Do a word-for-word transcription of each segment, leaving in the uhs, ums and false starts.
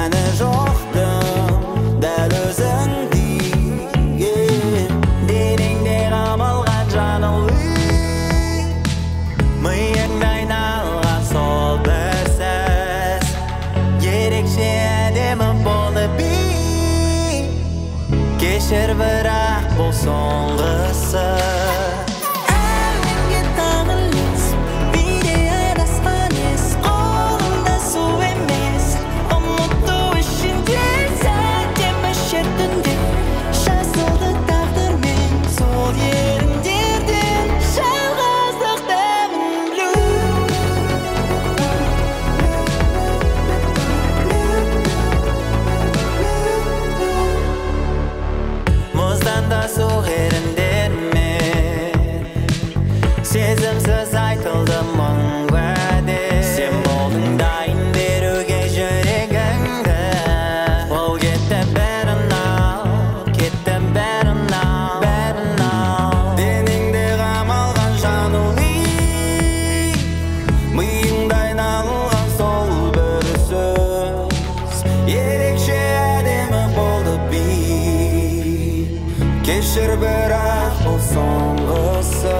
мәні жоқтың дәл өзіңдей денеңде қамалған жаным миыңда айналған сол бір сөз ерекше әдемі болды би кешір бірақ бұл соңғысы сезімсіз айтылды мың уәде сен болдың дайын беруге жүрегіңді ол кетті бәрін ал кетті бәрін ал бәрін ал денеңде қамалған жаным миыңда айналған сол бір сөз ерекше әдемі болды би кешір бірақ бұл соңғысы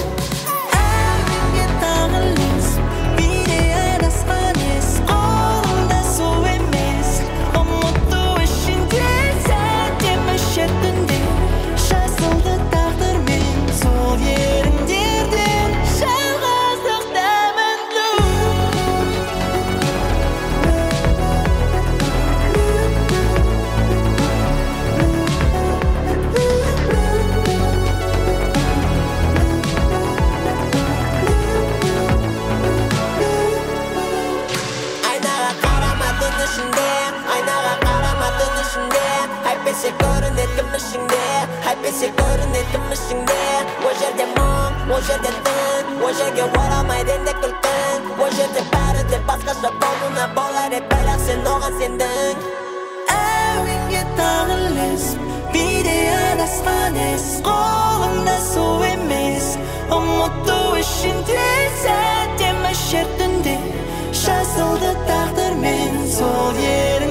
айнаға қарама түн ішінде әйтпесе көрінетін ішіңде әйтпесе көрінетін ішіңде ол жерде мұң ол жерде түн ол жерге оралмайды енді күлкің ол жерде бәрі де басқаша болуына болар еді бірақ сен оған сендің әуенге тағылып биде адасқан ес қолыңда су емес ұмыту үшін тез әдемі шер түнде жазылды тағдырмен сол ерің